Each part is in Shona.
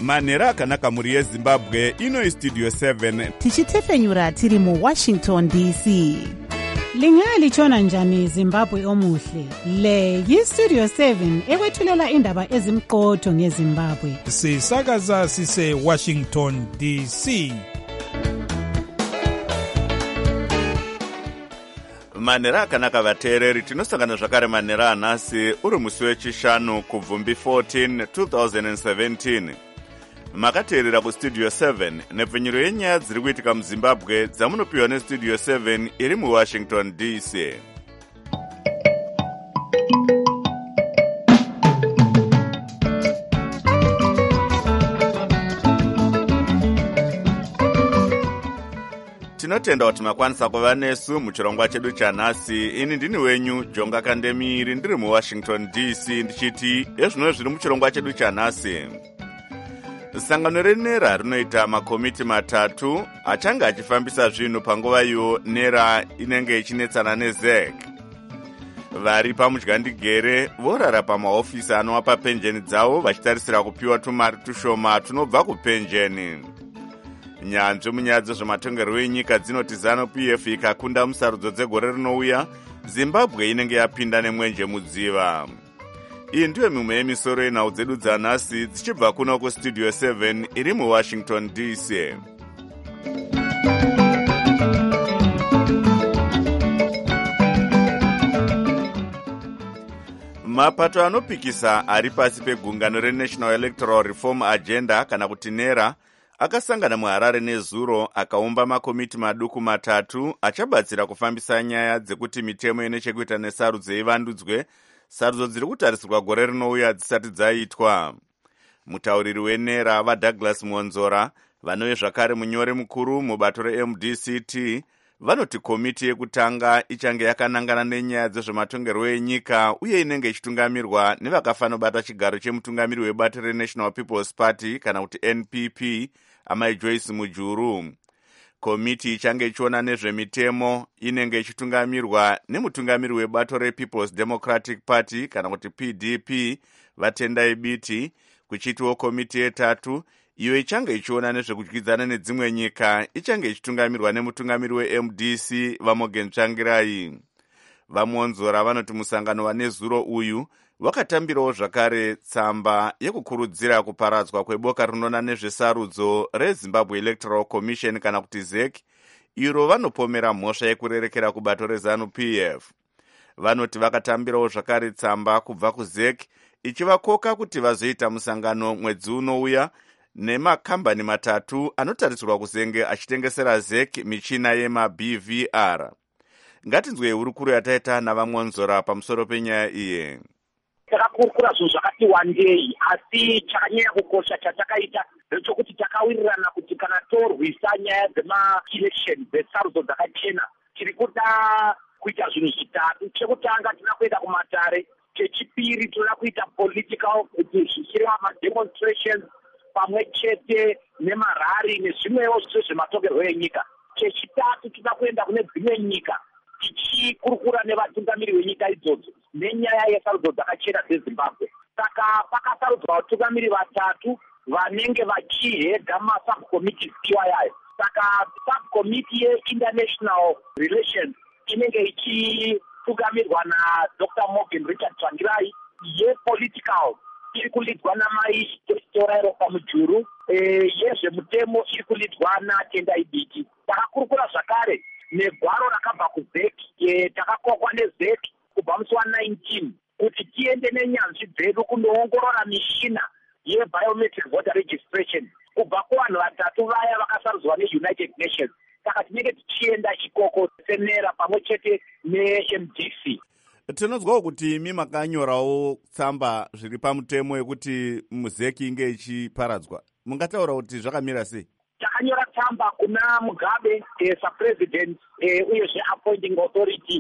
manhero akanaka mhuri yezimbabwe. Ino Studio 7 tichitefenyura tiri muWashington DC. Lingalitshona njani Zimbabwe omuhle? Le yiStudio 7 ekwethulela indaba ezimqotho ngeZimbabwe. Sisakaza sise Washington DC. manhero akanaka vateereri, tinosangana zvakare manhero anhasi uri musi wechishanu kubvumbi 14 2017. Makateerera kuStudio 7 nepfenyuro yenyaya dziri kuitika muZimbabwe dzamunopiwa neStudio 7 iri muWashington DC. Tinotenda kuti makwanisa kuva nesu muchirongwa chedu chanhasi. Ini ndini wenyu Jonga Kandemiri, ndiri muWashington DC, ndichiti ezvino zviri muchirongwa chedu chanhasi. Sangano renera rinoita makomiti matatu achange achifambisa zvinhu panguva iyo nera inenge ichinetsana neZEC. Vari pamudyandigere vorara pamahofisi anowapa penjeni dzavo vachitarisira kupiwa tumari tushoma tunobva kupenjeni. Nyanzvi munyaya dzezvematongerwo enyika dzinoti ZANU-PF ikakunda musarudzo dzegore rinouya, Zimbabwe inenge yapinda nemwenje mudziva. Iyi ndiyo mimwe yemisoro yenhau dzedu dzanhasi dzichibva kuno kuStudio 7 iri muWashington DC. Mapato anopikisa ari pasi pegungano reNational Electoral Reform Agenda kana kuti NERA akasangana muHarare nezuro akaumba makomiti maduku matatu achabatsira kufambisa nyaya dzekuti mitemo ine chekuita nesarudzo ivandudzwe, sarudzo dziri kutarisirwa gore rinouya dzisati dzaitwa. Mutauriri wenera vaDouglas Monzora vanove zvakare munyori mukuru mubato reMDCT vanoti komiti yekutanga ichange yakanangana nenyaya dzezvematongerwo enyika uye inenge ichitungamirwa nevakafanobata chigaro chemutungamiri webato reNational People's Party kana kuti NPP Amai Joyce Mujuru. Komiti ichange ichiona nezvemitemo inenge ichitungamirwa nemutungamiri webato rePeople's Democratic Party kana kuti PDP Vatendai Biti, kuchitiwo komiti yetatu iyo ichange ichiona nezvekudyidzana nedzimwe nyika ichange ichitungamirwa nemutungamiri weMDC Vamogen Tsvangirai. Vamonzora vanoti musangano wanezuro uyu wakatambirawo zvakare tsamba yekukurudzira kuparadzwa kweboka rinona nezvesarudzo reZimbabwe Electoral Commission kana kuti ZEC, iro vanopomera mhosva yekurerekera kubato reZANU-PF. Vanoti vakatambirawo zvakare tsamba kubva kuZEC ichivakoka kuti vazoita musangano mwedzi unouya nemakambani matatu anotarisirwa kuzenge achitengesera ZEC michina yemaBVR. Ngatinzwe hurukuru yataita navamonzora pamusoro penyaya iyi. Takakurukura zvinhu zvakati wandei, asi chakanyanya kukosha chatakaita ndechokuti takawirirana kuti kana torwisa nyaya dzema-election dzesarudzo dzakachena tiri kuda kuita zvinhu zvitatu. Chekutanga tinoda kuenda kumatare, chechipiri tinoda kuita political kuti zvichireva mademonstrations pamwe chete nemarari nezvimwewo zvezvematongerwo enyika. Chechitatu tinoda kuenda kune dzimwe nyika tichikurukura nevatungamiri venyika idzodzo nenyaya yesarudzo dzakachena dzeZimbabwe. Saka pakasarudzwa vatungamiri vatatu vanenge vachihedha masubcommittees iwayayo. Saka subcommittee yeInternational Relations inenge ichitungamirwa naDr. Morgan Richard Tsvangirai, yepolitical iri kulidwa namai Torairo Pamujuru, yezvemutemo iri kulidwa naTendai Biti. Takakurukura zvakare negwaro rakabva kuZEC, takakokwa neZEC kubva musi wa19 kuti tiende nenyanzvi dzedu kunoongorora mishina yebiometric voter registration kubva kuvanhu vatatu vaya vakasarudzwa neUnited Nations. Saka tinenge tichienda ikoko senera pamwe chete neMDC. Tinonzwawo kuti imi makanyorawo tsamba zviri pamutemo yekuti ZEC inge ichiparadzwa. Mungataura kuti zvakamira sei? Takanyora tsamba kuna Mugabe, president uyezve appointing authority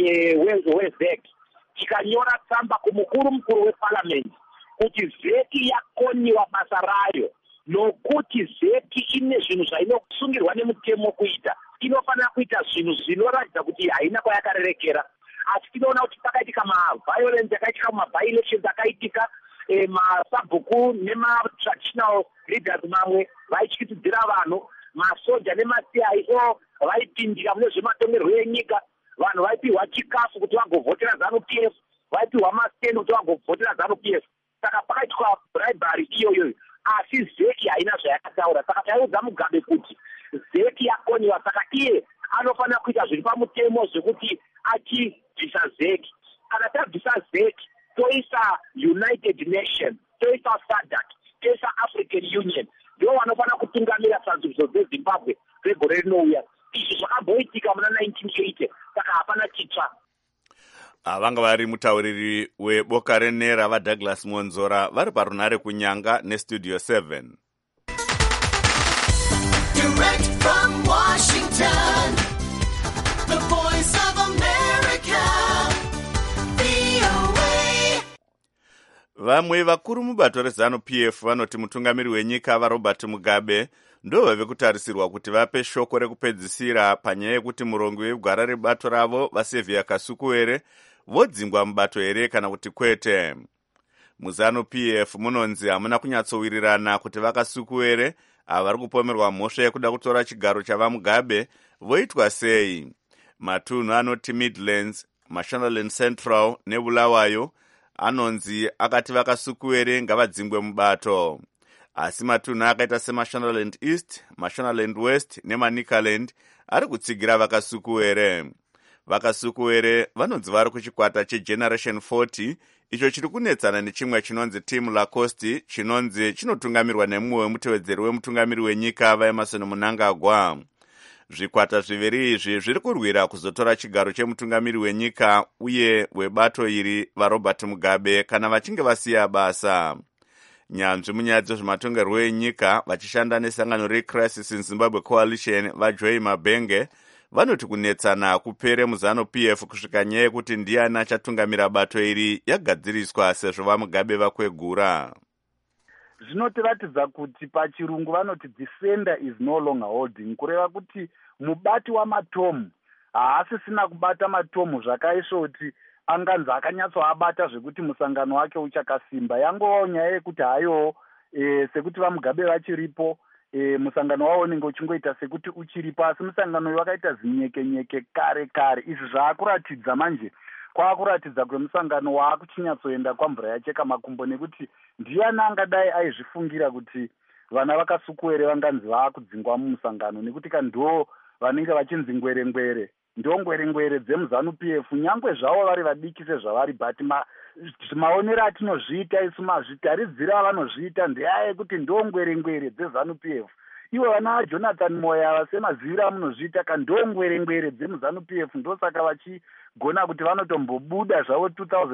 weZEC. Tikanyora tsamba kumukuru weparliament kuti ZEC yakoniwa basa rayo, nokuti ZEC ine zvinhu zvainosungirwa nemutemo kuita. Inofanira kuita zvinhu zvinoratidza kuti haina kwayakarerekera. Asi tinoona kuti pakaitika ma-violence yakaitika, ma-by-elections akaitika, masabhuku nematraditional leaders mamwe vaityisidzira vanhu, masoja nemaCIO vaipindira mune zvematongerwo enyika, vanhu vaipiwa chikafu kuti vagovhotera ZANU-PF, vaipiwa masiteni kuti vagovhotera ZANU-PF. Saka pakaitwa bribery iyoyo, asi ZEC haina zvayakataura. Saka taiudza Mugabe kuti ZEC yakoniwa, saka iye anofanira kuita zviri pamutemo zvekuti achibvisa ZEC. Kana tabvisa ZEC, toisa United Nations, toisa SADC, toisa African Union, ndivo vanofanira kutungamira sanzudzo dzeZimbabwe kwegore rinouya. Izvi zvakamboitika muna 1980, saka hapana chitsva. Vanga vari mutauriri weboka renera vaDouglas Monzora vari parunare kunyanga nestudio 7. Direct from Washington, the voice of America, VOA. Vamwe vakuru mubato reZANU-PF vanoti mutungamiri wenyika vaRobert Mugabe ndo vave kutarisirwa kuti vape shoko rekupedzisira panyaya yekuti murongo wegwara rebato ravo vaSevia Kasukuwere vodzingwa mubato here kana kuti kwete. MuZANU-PF munonzi hamuna kunyatsowirirana kuti vaKasukuwere ava vari kupomerwa mhosva yekuda kutora chigaro chavaMugabe voitwa sei. Matunhu anoti Midlands, Mashonaland Central neBulawayo anonzi akati vaKasukuwere ngavadzingwe mubato. Asi matunhu akaita seMashonaland East, Mashonaland West neManicaland ari kutsigira vaKasukuwere. VaKasukuwere vanonzi vari kuchikwata cheGeneration 40 icho chiri kunetsana nechimwe chinonzi Team Lacoste chinonzi chinotungamirwa nemumwe wemutevedzeri wemutungamiri wenyika vaEmerson Mnangagwa. Zvikwata zviviri izvi zviri kurwira kuzotora chigaro chemutungamiri wenyika uye webato iri vaRobert Mugabe kana vachinge vasiya basa. Nyanzvi munyaya dzezvematongerwo enyika vachishanda nesangano reCrisis in Zimbabwe Coalition vaJoy Mabenge vanoti kunetsana kupere muZANU-PF kusvika nyaya yekuti ndiani achatungamira bato iri yagadziriswa sezvo vaMugabe vakwegura. Zvinotiratidza kuti pachirungu vanoti the sender is no longer holding, kureva kuti mubati wamatomu haasisina kubata matomu zvakaisvo kuti anganzi akanyatsoabata zvekuti musangano wake uchakasimba. Yangovawo nyaya yekuti hayo sekuti vaMugabe vachiripo, musangano wavo unenge uchingoita sekuti uchiripo, asi musangano uyu wakaita zinyeke-nyeke kare. Izvi zvaakuratidza manje, kwaakuratidza kwemusangano waakuchinyatsoenda kwamvura yacheka makumbo, nekuti ndiani angadai aizvifungira kuti vana vaKasukuwere vanganzi vaakudzingwa mumusangano, nekuti ndo vanenge vachinzi ngwere-ngwere, ndo ngwere-ngwere dzemuZANU-PF, nyangwe zvavo vari vadiki sezvavari, but maonero atinozviita isu mazvitaridzira avanozviita ndeaya yekuti ndo ngwere-ngwere dzeZANU-PF. Ivo vana Jonathan Moya semazivira amunozviita ndo ngwere-ngwere dzemuZANU-PF, ndosaka vachigona kuti vanotombobuda zvavo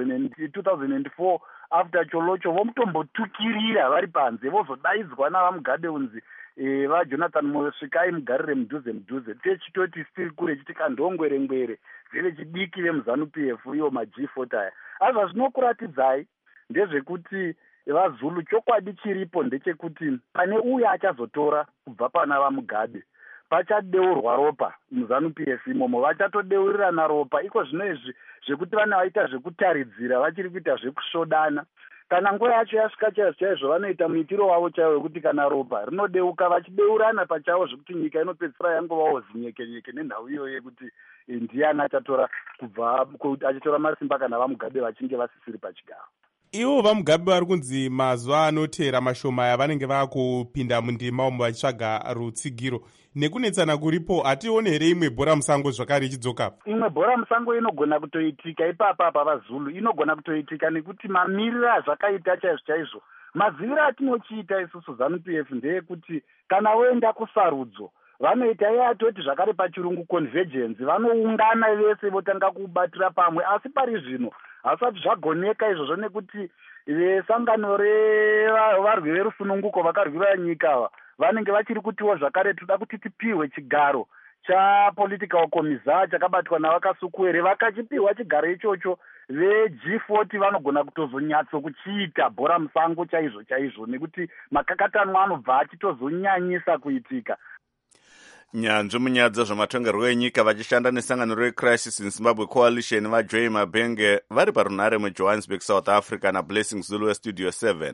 2004 after cholocho vomutombotukirira vari panze, vozodaidzwa navaMugabe unzi vaJonathan Moyo svikai mugarire mudhuze techitoti tiri kure chitika ndo ngwere-ngwere dzevechidiki vemuZANU-PF ivo maG40 aya. Azva zvinokuratidzai ndezvekuti vaZulu chokwadi chiripo ndechekuti pane uye achazotora kubva pana vaMugabe pachadeurwa ropa muZANU-PF imomo, vachatodeurirana ropa. Iko zvino izvi zvekuti vana vaita zvekutaridzira vachiri kuita zvekusvodana. Kana nguva yacho yasvika chaizvo vanoita muitiro wavo chaiwo wekuti kana ropa rinodeuka vachideurana pachavo zvekuti nyika inopedzisira yangovawo zinyeke-nyeke nenhau iyoyo yekuti ndiani achatora kubva achatora masimba kana vaMugabe vachinge vasisiri pachigaro. Ivo vaMugabe vari kunzi mazuva anotera mashoma avanenge vaakupinda mundima umo vachitsvaga rutsigiro. Nekunetsana kuripo, hatione here imwe bhora musango zvakare ichidzoka? Imwe bhora musango inogona kutoitika ipapa pavaZulu, inogona kutoitika nekuti mamiriro azvakaita chaizvo. Maziviro atinochiita isusu ZANU-PF ndeyekuti kana voenda kusarudzo vanoita yatoti zvakare pachirungu convergence, vanoungana vese votanga kubatira pamwe, asi pari zvino hasati zvagoneka izvozvo nekuti vesangano revarwi verusununguko vakarwira nyika vanenge vachiri kutiwo zvakare toda kuti tipiwe chigaro chapolitical commissar chakabatwa navaKasukuwere. Vakachipiwa chigaro ichocho veG40 vanogona kutozonyatso kuchiita bhora musango chaizvo nekuti makakatanwa anobva achitozonyanyisa kuitika. Nyanzvi munyaya dzezvematongerwo enyika vachishanda nesangano reCrisis in Zimbabwe Coalition vaJoy Mabenge vari parunhare muJohannesburg, South Africa naBlessing Zulu Studio 7.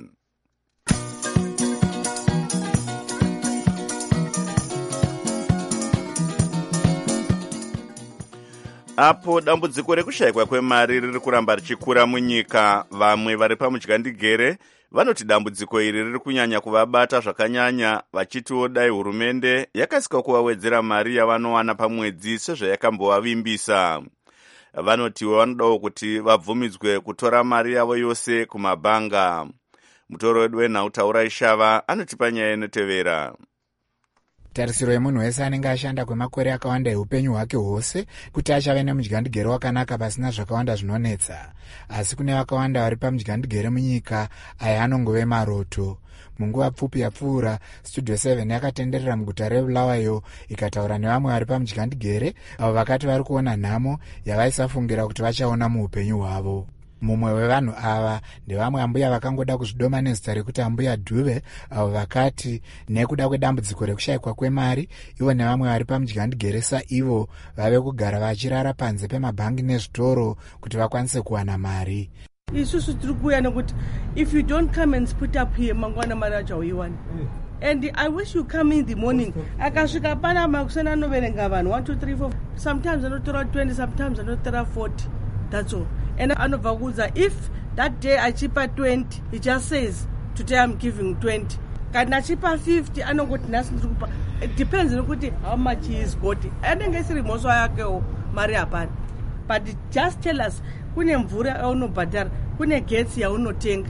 Apo dambudziko rekushayikwa kwemari riri kuramba richikura munyika, vamwe vari pamudyandigere vanoti dambudziko iri riri kunyanya kuvabata zvakanyanya, vachitiwo dai hurumende yakasika kuvawedzera mari yavanowana pamwedzi sezvayakambovavimbisa. Vanotiwo vanodawo kuti vabvumidzwe kutora mari yavo yose kumabhanga. Mutoro wedu wenhautaura ishava anotipa nyaya inotevera. Tarisiro yemunhu wese anenge ashanda kwemakore akawanda eupenyu hwake hwose kuti achave nemudyandigere wakanaka pasina zvakawanda zvinonetsa, asi kune vakawanda vari pamudyandigere munyika aya anongove maroto. Munguva pfupi yapfuura, Studio 7 yakatenderera muguta reBulawayo ikataura nevamwe vari pamudyandigere avo vakati vari kuona nhamo yavaisafungira kuti vachaona muupenyu hwavo. Mumwe wevanhu ava ndevamwe ambuya vakangoda kuzvidoma nezita rekuti ambuya Dube, avo vakati nekuda kwedambudziko rekushayikwa kwemari, ivo nevamwe vari pamudyandigere saivo vave kugara vachirara panze pemabhangi nezvitoro kuti vakwanise kuwana mari. Isusu tiri kuuya nekuti if you don't come and split up here mangwana mari achauiwani. And I wish you come in the morning. Akasvika pana makusena anoverenga vanhu 1 2 3 4, sometimes anotora 20, sometimes anotora 40. That's all. And anobva kuudza if that day achipa 20, he just says today I'm giving 20. Kana achipa 50 anongoti nhasi ndiri kupa. It depends nokuti how much he is got. Anenge isiri mhosva yakewo mari hapana. But just tell us kune mvura yaunobhadhara, kune getsi yaunotenga.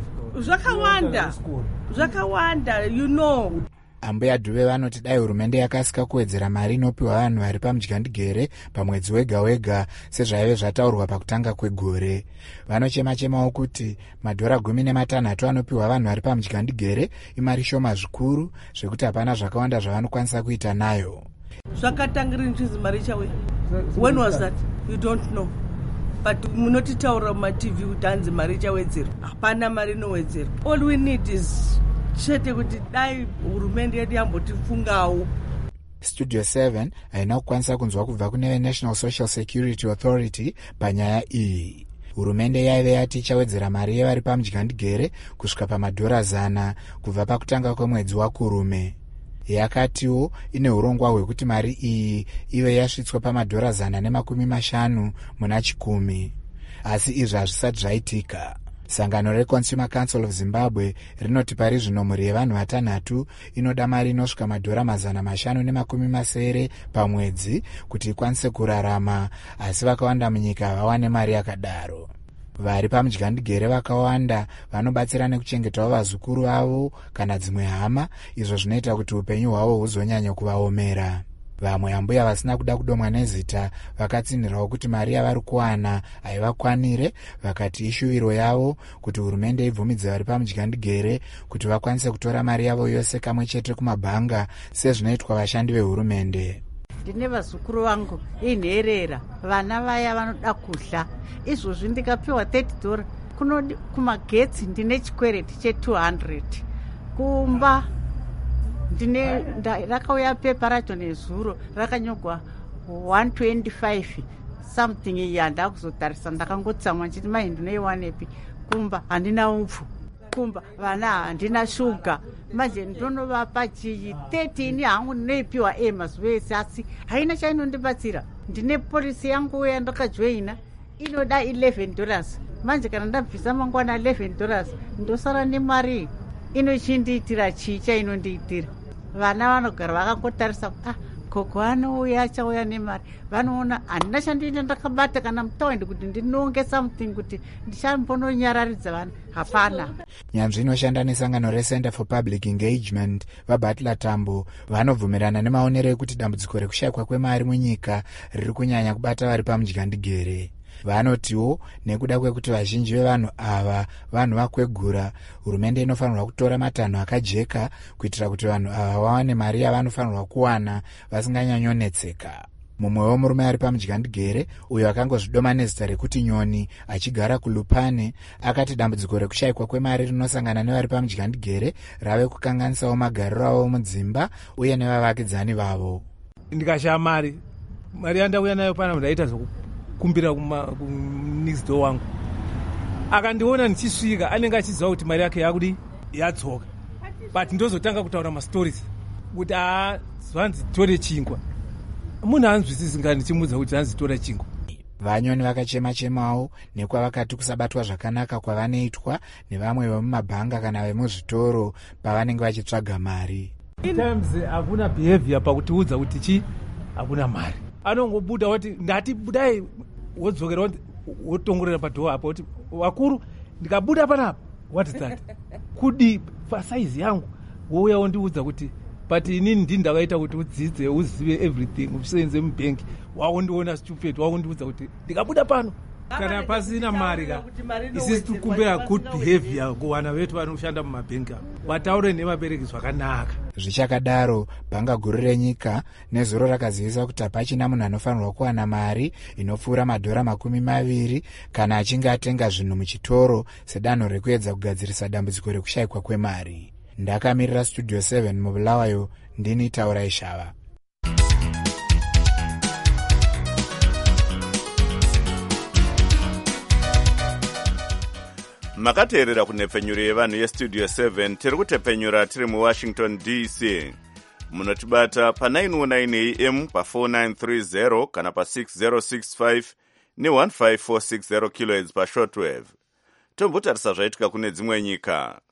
Zvakawanda, you know. Ambuya Dube vanoti dai hurumende yakasika kuwedzera mari inopiwa vanhu vari pamudyandigere pamwedzi wega wega sezvaive zvataurwa pakutanga kwegore. Vanochema-chemawo kuti $16 anopiwa vanhu vari pamudyandigere imari shoma zvikuru zvekuti hapana zvakawanda zvavanokwanisa kuita nayo. Zvakatangira nchizi mari chawe. When was that? You don't know. But munotitaura mumaTV kuti hanzi mari chawedzera. Hapana mari inowedzera. All we need is chete kuti dai hurumende yedu yambotifungawo. Studio 7 haina kukwanisa kunzwa kubva kune National Social Security Authority panyaya iyi. Hurumende yaive yati ichawedzera mari yevari pamudyandigere kusvika $100 kubva pakutanga kwemwedzi waKurume. Yakatiwo ine urongwa hwekuti mari iyi ive yasvitswa $150 muna 10. Asi izvi hazvisati zvaitika. Sangano reConsumer Council of Zimbabwe rinoti pari zvino mhuri yevanhu vatanhatu inoda mari inosvika $570 pamwedzi kuti ikwanise kurarama, asi vakawanda munyika vawane mari yakadaro. Vari pamudyandigere vakawanda vanobatsira nekuchengetawo vazukuru avo kana dzimwe hama, izvo zvinoita kuti upenyu hwavo huzonyanya kuvaomera. Vamwe ambuya vasina kuda kudomwa nezita vakatsinhirawo kuti mari yavari kuwana haivakwanire, vakati ishuviro yavo kuti hurumende ibvumidze vari pamudyandigere kuti vakwanise kutora mari yavo yose kamwe chete kumabhanga sezvinoitwa vashandi vehurumende. Ndine vazukuru vangu inherera, vana vaya vanoda kudla. Izvozvi ndikapiwa $30 kumagetsi ndine chikwereti che200, kumba rakauya pepa racho nezuro rakanyogwa 125 something. Iyi handakuzotarisa, ndakangotsamwa nchiti mai ndinoiwanepi. Kumba handina upfu, kumba vana handina shuga, manje ndonovapa chii 13 hangu ndinoipiwa mazuva ese, asi haina chainondibatsira. Ndine polisi yangu yandakajoina inoda $11, manje kana ndabvisa mangwana $11 ndosara nemari inochindiitira chii chainondiitira. Vana vanogara vakangotarisa, koko anouya achauya nemari, vanoona handina chandoita ndakabata kana mutaundi kuti ndinonge something kuti ndichambononyararidza vana, hapana. Nyanzvi inoshanda nesangano reCenter for Public Engagement vaButler Tambo vanobvumirana nemaonero ekuti dambudziko rekushayikwa kwemari munyika riri kunyanya kubata vari pamudyandigere. Vanotiwo nekuda kwekuti vazhinji vevanhu ava vanhu vakwegura, hurumende inofanirwa kutora matanho akajeka kuitira kuti vanhu ava vawane mari yavanofanirwa kuwana vasinganyanyonetseka. Mumwewo murume ari pamudyandigere uyo akangozvidoma nezita rekuti Nyoni achigara kuLupane akati dambudziko rekushayikwa kwemari rinosangana nevari pamudyandigere rave kukanganisawo magariro avo mudzimba uye nevavakidzani vavo. ndikashaya mari yandauya nayo pana ndaita zvokukumbira kunext door wangu, akandiona ndichisvika anenge achiziva kuti mari yake yakudi yatsoka, but ndozotanga kutaura mastories kuti zvanzi tore chingwa. Munhu anzwisisi nga ndichimudza kuti zvanzi tora chingwa. Vanyoni vakachema-chemawo nekwavakati kusabatwa zvakanaka kwavanoitwa nevamwe vemumabhanga kana vemuzvitoro pavanenge vachitsvaga mari. Times hakuna behavior pakutiudza kuti hakuna mari. Anongobuda kuti ndati budai wodzokera wotongorera padhoa apo kuti wakuru ndikabuda panapa what is that? Kudi pasaizi yangu wouya wondiudza kuti but inini ndini ndakaita kuti udzidze uzive everything usenze mubhengi waondiona stupid waondiudza kuti ndikabuda pano kana pasina mari ka isisi tikumbira good behavior kuvana vetu vanoshanda mumabhengi avo vataure nemabereki zvakanaka. Zvichakadaro bhanga guru renyika nezuro rakazivisa kuti hapachina munhu anofanirwa kuwana mari inopfuura $20 kana achinge atenga zvinhu muchitoro sedanho rekuedza kugadzirisa dambudziko rekushayikwa kwemari. Ndakamirira Studio 7 mubulawayo, ndini Taurai Shava. Makateerera kunhepfenyuro yevanhu yestudio 7 tiri kutepfenyura tiri muWashington DC. Munotibata pa919 AM pa4930 kana pa6065 ne15460 kHz pashortwave. Tombotarisa zvaitika kune dzimwe nyika.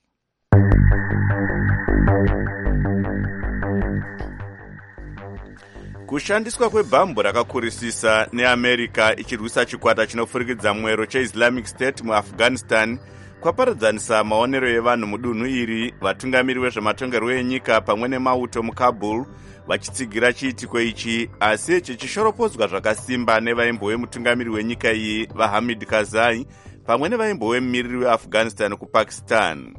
Kushandiswa kwebhambu rakakurisisa neAmerica ichirwisa chikwata chinofurikidza mwero cheIslamic State muAfghanistan kwaparadzanisa maonero evanhu mudunhu iri. Vatungamiri vezvematongerwo enyika pamwe nemauto muKabul vachitsigira chiitiko ichi, asi ichi chishoropodzwa zvakasimba nevaimbove mutungamiri wenyika iyi vaHamid Karzai pamwe nevaimbove mumiriri weAfghanistan kuPakistan.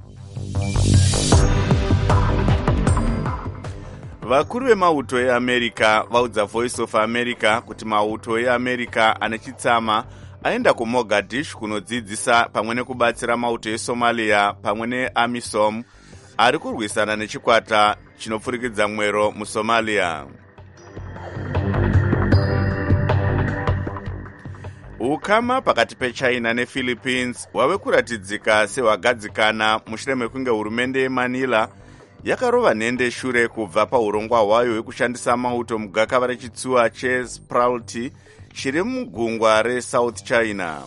Vakuru vemauto eAmerica vaudza Voice of America kuti mauto eAmerica ane chitsama aenda kuMogadishu kunodzidzisa pamwe nekubatsira mauto eSomalia pamwe neAmisom ari kurwisana nechikwata chinopfurikidza mwero muSomalia. Ukama pakati peChina nePhilippines wave kuratidzika sehwagadzikana mushure mekunge hurumende yeManila yakarova nhende shure kubva paurongwa hwayo hwekushandisa mauto mugakava rechitsuwa cheSpralti chiri mugungwa reSouth China.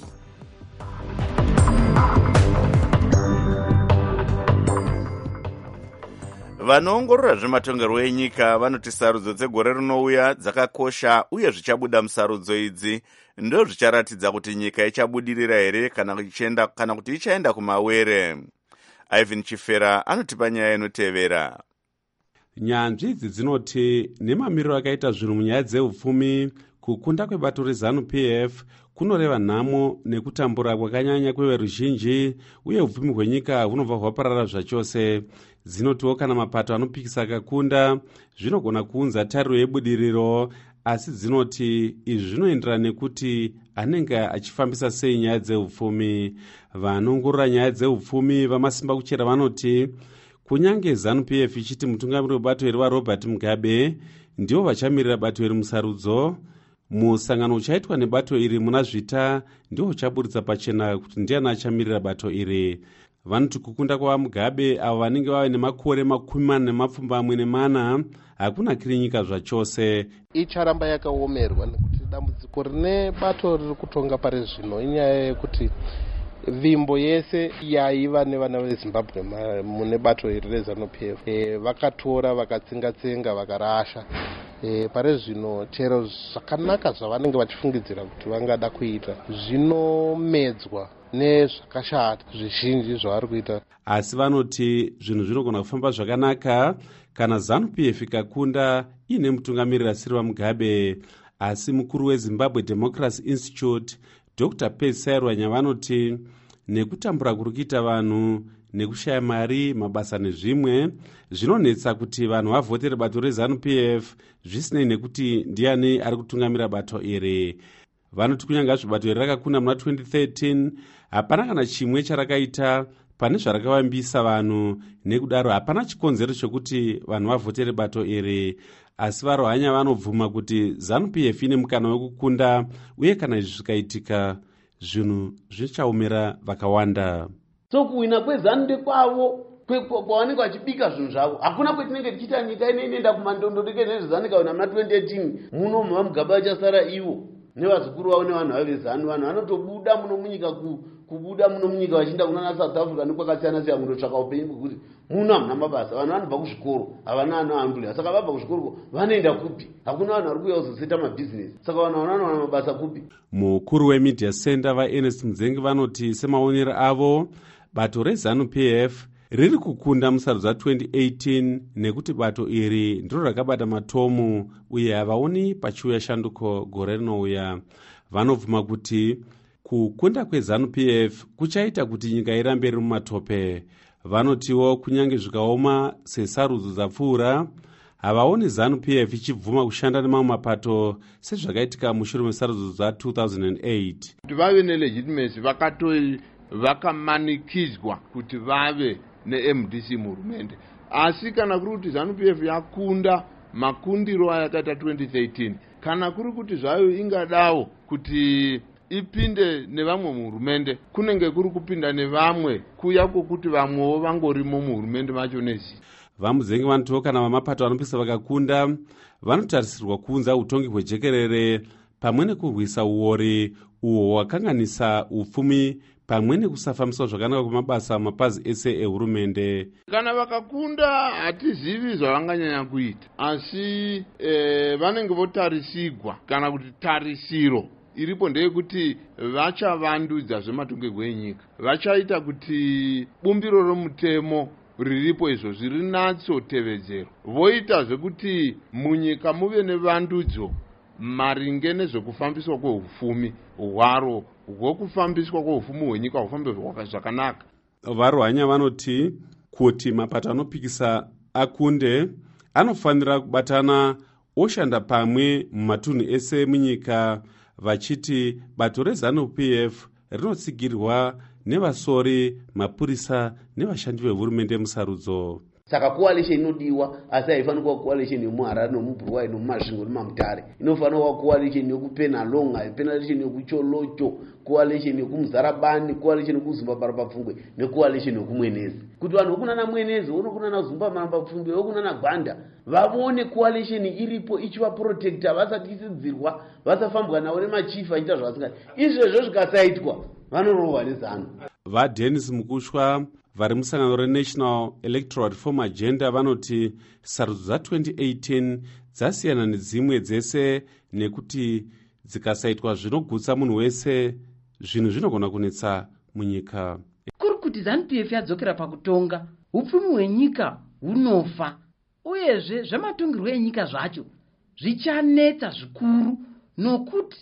Vanoongorora zvematongerwo enyika vanoti sarudzo dzegore rinouya dzakakosha uye zvichabuda musarudzo idzi ndo zvicharatidza kuti nyika ichabudirira here kana kuti ichaenda kumawere. Ivan Chifera anotipa nyaya inotevera. Nyanzvi idzi dzinoti nemamiriro akaita zvinhu munyaya dzeupfumi kukunda kwebato reZANU-PF kunoreva nhamo nekutambura kwakanyanya kweveruzhinji uye upfumi hwenyika hunobva hwaparara zvachose. Dzinotiwo kana mapato anopikisa akakunda zvinogona kuunza tariro yebudiriro, asi dzinoti izvi zvinoenderana nekuti anenge achifambisa sei nyaya dzeupfumi. Vanoongorora nyaya dzeupfumi vamasimba kuchera vanoti kunyange ZANU-PF ichiti mutungamiri webato iri waRobert Mugabe ndivo vachamirira bato iri musarudzo, musangano uchaitwa nebato iri muna zvita ndiwo uchaburitsa pachena kuti ndiani achamirira bato iri. Vanoti kukunda kwaMugabe avo vanenge vave nemakore 40 hakunakiri nyika zvachose. Icharamba yakaomerwa nekuti dambudziko rine bato riri kutonga pari zvino inyaya yekuti vimbo yese yaiva nevana veZimbabwe mune bato iri reZANU-PF vakatora vakatsenga-tsenga vakarasha. Pari zvino chero zvakanaka zvavanenge vachifungidzira kuti vangada kuita zvinomedzwa nezvakashata zvizhinji zvavari kuita. Asi vanoti zvinhu zvinogona kufamba zvakanaka kana ZANU-PF ikakunda ine mutungamiriri asiri waMugabe. Asi mukuru weZimbabwe Democracy Institute Dr. Pesai Rwanya vanoti nekutambura kuri kuita vanhu nekushaya mari, mabasa nezvimwe zvinonetsa kuti vanhu vavhotere bato reZANU-PF zvisinei nekuti ndiani ari kutungamira bato iri. Vanoti kunyanga zvibato iri rakakunda muna 2013 hapana kana chimwe charakaita pane zvarakavambisa vanhu, nekudaro hapana chikonzero chokuti vanhu vavhotere bato iri, asi varohanya vanobvuma kuti ZANU-PF ine mukana wekukunda, uye kana izvi zvikaitika zvinhu zvichaomera vakawanda. So kuwina kwezanu ndekwavo kwavanenge vachibika zvinhu zvavo. Hakuna kwetinenge tichiita nyika inoenda kumandondo dike nezvezanikaona muna 2018 muno mumagaba achasara ivo nevazukuru vavo nevanhu vavo vezanu. Vanhu vanotobuda muno munyika kubuda muno munyika vachienda kunana South Africa nekwakasiyana siyana kundotsvaka upenyu kwekuti muno hamuna mabasa. Vanhu vanobva kuzvikoro havana anohandula, saka vabva kuzvikoro vanoenda kupi? Hakuna vanhu vari kuuya kuzoseta mabhizinesi, saka vanhu vanowana mabasa kupi? Mukuru wemedia center vaErnest Mudzengi vanoti semaonero avo bato reZANU-PF riri kukunda musarudzo wa2018 nekuti bato iri ndiro rakabata matomu uye havaoni pachiuya shanduko gore rinouya. Vanobvuma kuti kukunda kweZANU-PF kuchaita kuti nyika irambe iri mumatope. Vanotiwo kunyange zvikaoma sesarudzo dzapfuura, havaoni ZANU-PF ichibvuma kushanda nemamwe mapato sezvakaitika mushure mesarudzo dza2008. Kuti vave nelegitimacy vakamanikidzwa kuti vave neMDC muhurumende. Asi kana kuri kuti ZANU-PF yakunda makundiro ayakaita 2013, kana kuri kuti zvayo ingadawo kuti ipinde nevamwe muhurumende, kunenge kuri kupinda nevamwe kuya kwokuti vamwewo vangorimo muhurumende macho nezi. VaMudzengi vanotiwo kana vamapato anopisa vakakunda vanotarisirwa kuunza utongi hwejekerere pamwe nekurwisa uori uhwo hwakanganisa upfumi pamwe nekusafambiswa zvakanaka kwemabasa mapazi ese ehurumende. Kana vakakunda hatizivi zvavanganyanya kuita, asi vanenge votarisigwa kana kuti tarisiro iripo ndeyekuti vachavandudza zvematongerwo enyika, vachaita kuti bumbiro romutemo riripo izvozvi rinatsotevedzerwa, voita zvekuti munyika muve nevandudzo maringe nezvekufambiswa kwehufumi hwaro hwokufambiswa kwehufumi hwenyika hufambe zvakanaka. Varohanya vanoti kuti mapato anopikisa akunde anofanira kubatana oshanda pamwe mumatunhu ese munyika, vachiti bato reZANU-PF rinotsigirwa nevasori, mapurisa nevashandi vehurumende musarudzo. Saka coalition inodiwa, asi haifanira kuva coalition yemuHarare nomuBuruwayi nomuMasvingo nemuMutare. Inofanira kuva coalition yekuPenalonga, coalition yekuCholocho, coalition yekuMuzarabani, coalition yekuZimbaparapapfungwe necoalition yekumwenezi. Kuti vanhu vokunana Mwenezi, vokunana Zimbaparapapfungwe, vokunana Gwanda vavone coalition iripo ichivaprotecta vasati isidzirwa, vasafambwa navo nemachifu achiita zvavasingadi. Izvezvo zvikasaitwa vanorohwa neZANU. VaDennis Mukushwa vari musangano reNational Electoral Reform Agenda vanoti sarudzo dza2018 dzasiyana nedzimwe dzese nekuti dzikasaitwa zvinogutsa munhu wese zvinhu zvinogona kunetsa munyika. Kuri kuti ZANU-PF yadzokera pakutonga, upfumi hwenyika hunofa, uyezve zvematongerwo enyika zvacho zvichanetsa zvikuru, nokuti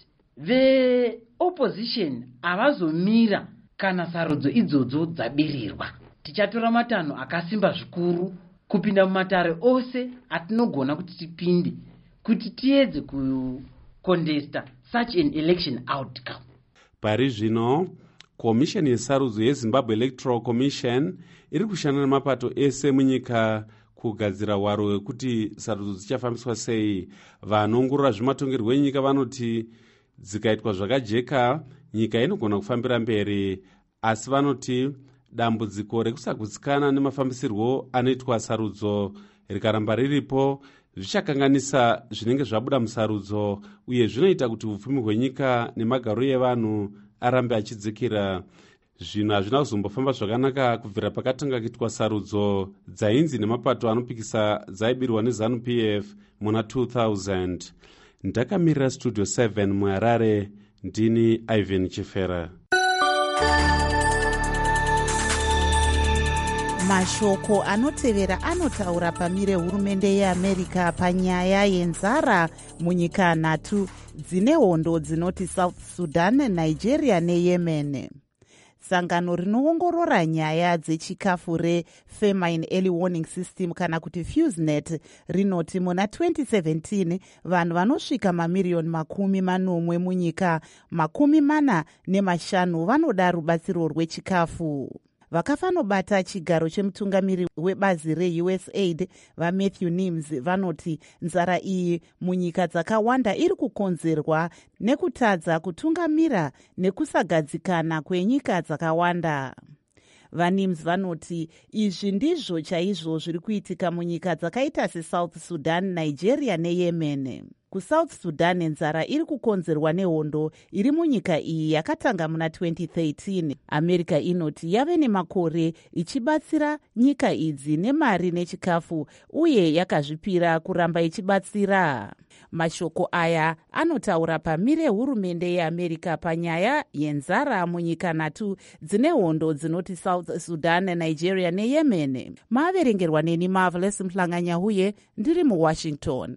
veopposition havazomira kana sarudzo idzodzo dzabirirwa. Tichatora matanho akasimba zvikuru kupinda mumatare ose atinogona kuti tipinde kuti tiedze kukondesta such an election outcome. Pari zvino komisheni yesarudzo yeZimbabwe Electoral Commission iri kushanda nemapato ese munyika kugadzira hwaro hwekuti sarudzo dzichafambiswa sei. Vanoongorora zvematongerwo enyika vanoti dzikaitwa zvakajeka nyika inogona kufambira mberi, asi vanoti dambudziko rekusagutsikana nemafambisirwo anoitwa sarudzo rikaramba riripo zvichakanganisa zvinenge zvabuda musarudzo, uye zvinoita kuti upfumi hwenyika nemagariro evanhu arambe achidzikira. Zvinhu hazvina kuzombofamba zvakanaka kubvira pakatanga kuitwa sarudzo dzainzi nemapato anopikisa dzaibirwa neZANU-PF muna 2000. Ndakamirira Studio 7 muHarare, ndini Ivan Chifera. Mashoko anotevera anotaura pamire hurumende yeAmerica panyaya yenzara munyika 3 dzine hondo dzinoti South Sudan, Nigeria neYemen. Sangano rinoongorora nyaya dzechikafu reFamine Early Warning System kana kuti FuseNet rinoti muna 2017 vanhu vanosvika mamiriyoni 40 munyika 45 vanoda rubatsiro rwechikafu. vakafanobata chigaro chemutungamiri webazi reusaid vamatthew nims vanoti nzara iyi munyika dzakawanda iri kukonzerwa nekutadza kutungamira nekusagadzikana kwenyika dzakawanda. vanims vanoti izvi ndizvo chaizvo zviri kuitika munyika dzakaita sesouth sudan, nigeria neyemen. kusouth sudan nzara iri kukonzerwa nehondo iri munyika iyi yakatanga muna 2013. america inoti yave nemakore ichibatsira nyika idzi nemari nechikafu uye yakazvipira kuramba ichibatsira. mashoko aya anotaura pamire hurumende yeamerica panyaya yenzara munyika 3 dzine hondo dzinoti south sudan, nigeria neyemen. maaverengerwa neni Marvelous Mhlanganya-huye ndiri muwashington.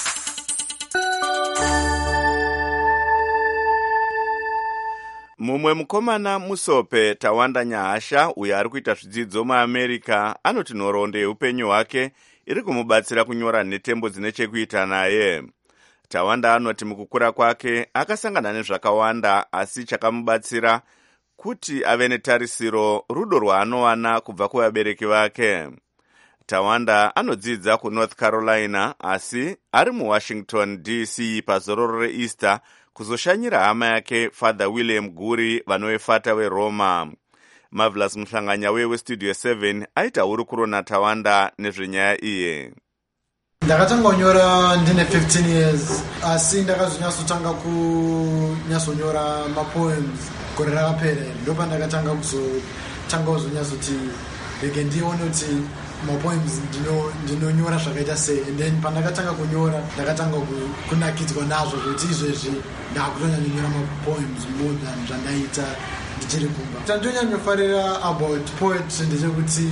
mumwe mukomana musope Tawanda Nyahasha uyo ari kuita zvidzidzo muamerica anoti nhoroondo yeupenyu hwake iri kumubatsira kunyora nhetembo dzine chekuita naye. Tawanda anoti mukukura kwake akasangana nezvakawanda, asi chakamubatsira kuti ave netarisiro rudo rwaanowana kubva kuvabereki vake. Tawanda anodzidza kuNorth Carolina asi ari muWashington DC pazororo reEaster kuzoshanyira hama yake Father William Guri vanovefata weRoma. Marvelous Mhlanganya weStudio 7 aita hurukuro naTawanda nezvenyaya iye. ndakatanga kunyora ndine 15 years asi ndakazonyatsotanga kunyasonyora mapoems gore rakapera ndopa ndakatanga kuzonyatsoti rege ndione kuti mapoems ndinonyora zvakaita sei. And then pandakatanga kunyora ndakatanga kunakidzwa nazvo kuti izvezvi ndakutonyanyonyora mapoems more than zvandaita ndichiri kumba. Tandonyanyofarira about poetry ndechekuti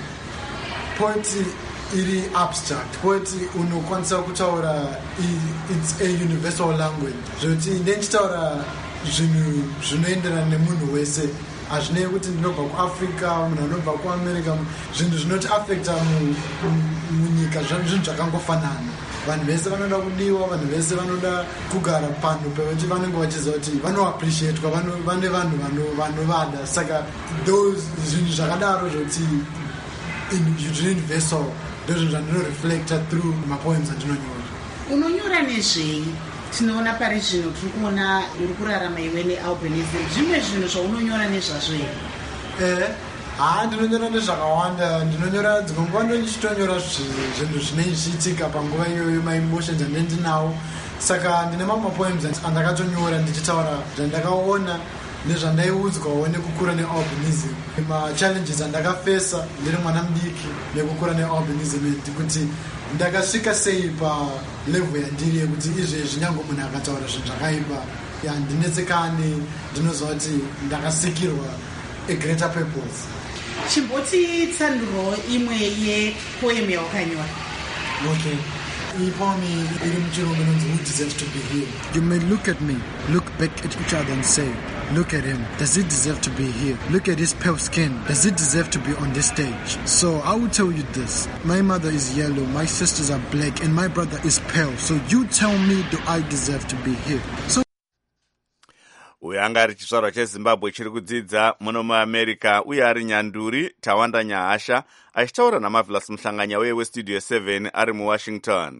poetry iri abstract. Poetry unokwanisa kutaura, it's a universal language. Zvoti ndenchitaura zvinhu zvinoenderana nemunhu wese. Hazvinei kuti ndinobva kuAfrica, munhu anobva kuAmerica, zvinhu zvinoti affecta munyika zvinhu zvakangofanana. Vanhu vese vanoda kudiwa, vanhu vese vanoda kugara panhu pekuti vanenge vachiziva kuti vanoappreciatwa, vane vanhu vanovada. Saka those zvinhu zvakadaro zvoti universal ndozvo zvandinoreflecta through mapoems andinonyora. Unonyora nezvei? Tinoona pari zvino tiri kuona uri kurarama iwe nealbinism. Zvimwe zvinhu zvaunonyora nezvazvo here? Ndinonyora nezvakawanda. Ndinonyora dzimwe nguva ndichitonyora zvinhu zvinenge zvichiitika panguva iyoyo, maemotions andinawo. Saka ndine mamwe mapoems andakatonyora ndichitaura zvandakaona nezvandaiudzwawo nekukura nealbinism, machallenges andakafesa ndiri mwana mudiki nekukura nealbinism, kuti ndakasvika sei palevel yandiri yekuti izvezvi nyange munhu akataura zvinhu zvakaipa handinetsekani, ndinoziva kuti ndakasikirwa a greater purpose. Chimboti tsanduro imwe yepoem yawakanyora. Okay. Who deserves to be here? You may look at me, look back at each other and say, look at him, does he deserve to be here? Look at his pale skin, does he deserve to be on this stage? So I will tell you this, my mother is yellow, my sisters are black, and my brother is pale. So you tell me, do I deserve to be here? So uyo anga ari chizvarwa chezimbabwe chiri kudzidza muno muamerica uye ari nyanduri Tawanda Nyahasha achitaura naMarvelous Mhlanganya weStudio 7 ari muWashington.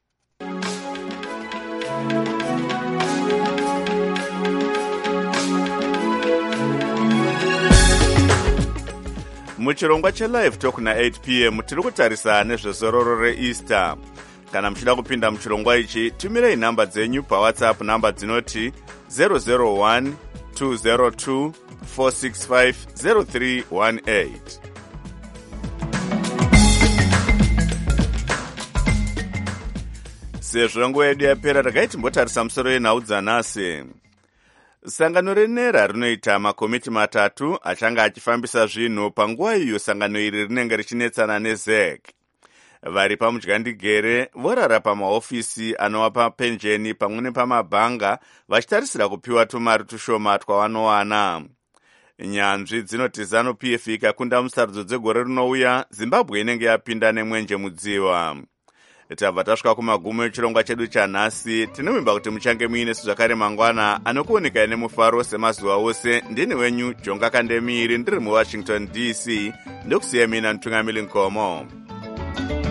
muchirongwa chelive talk na8 p.m. tiri kutarisa nezvezororo reEaster. Kana muchida kupinda muchirongwa ichi, tumirei namba dzenyu paWhatsApp, namba dzinoti 001 202 465 0318. Sezvo nguva yedu yapera, regai timbotarisa musoro yenhau dzanhasi. Sangano renera rinoita makomiti 3 achanga achifambisa zvinhu panguva iyo sangano iri rinenge richinetsana neZEC. Vari pamudyandigere vorara pamaofisi anowapa penjeni pamwe nepamabhanga vachitarisira kupiwa tumari tushoma twavanowana. Nyanzvi dzinoti ZANU-PF ikakunda musarudzo dzegore rinouya, Zimbabwe inenge yapinda nemwenje mudziwa. tabva tasvika kumagumo echirongwa chedu chanhasi. Tinovimba kuti muchange muine zvakare mangwana anokuonekai nemufaro semazuva ose. Ndini wenyu Jonga Kandemiri ndiri muWashington DC, ndokusiya mina Mutungamiri Nkomo.